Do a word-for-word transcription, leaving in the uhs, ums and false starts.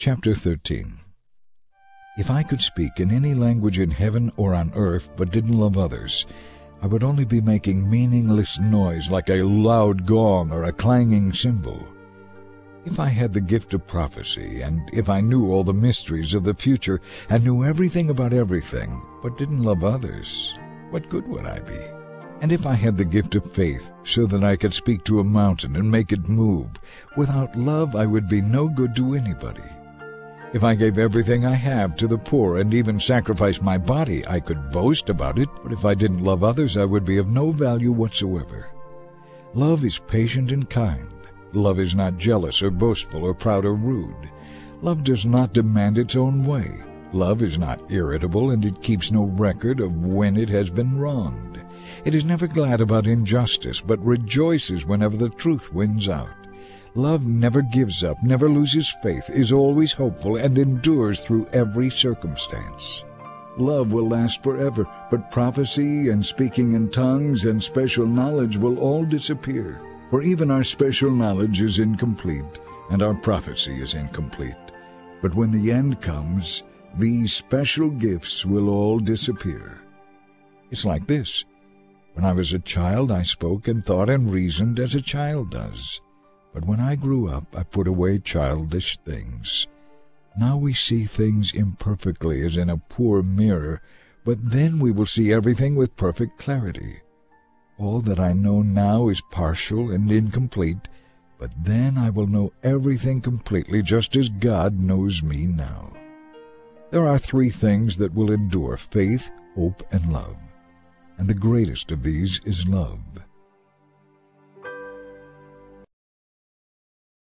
Chapter thirteen. If I could speak in any language in heaven or on earth but didn't love others, I would only be making meaningless noise like a loud gong or a clanging cymbal. If I had the gift of prophecy, and if I knew all the mysteries of the future, and knew everything about everything, but didn't love others, what good would I be? And if I had the gift of faith, so that I could speak to a mountain and make it move, without love I would be no good to anybody. If I gave everything I have to the poor and even sacrificed my body, I could boast about it, but if I didn't love others, I would be of no value whatsoever. Love is patient and kind. Love is not jealous or boastful or proud or rude. Love does not demand its own way. Love is not irritable, and it keeps no record of when it has been wronged. It is never glad about injustice, but rejoices whenever the truth wins out. Love never gives up, never loses faith, is always hopeful, and endures through every circumstance. Love will last forever, but prophecy and speaking in tongues and special knowledge will all disappear. For even our special knowledge is incomplete, and our prophecy is incomplete. But when the end comes, these special gifts will all disappear. It's like this. When I was a child, I spoke and thought and reasoned as a child does. But when I grew up, I put away childish things. Now we see things imperfectly as in a poor mirror, but then we will see everything with perfect clarity. All that I know now is partial and incomplete, but then I will know everything completely just as God knows me now. There are three things that will endure: faith, hope, and love. And the greatest of these is love.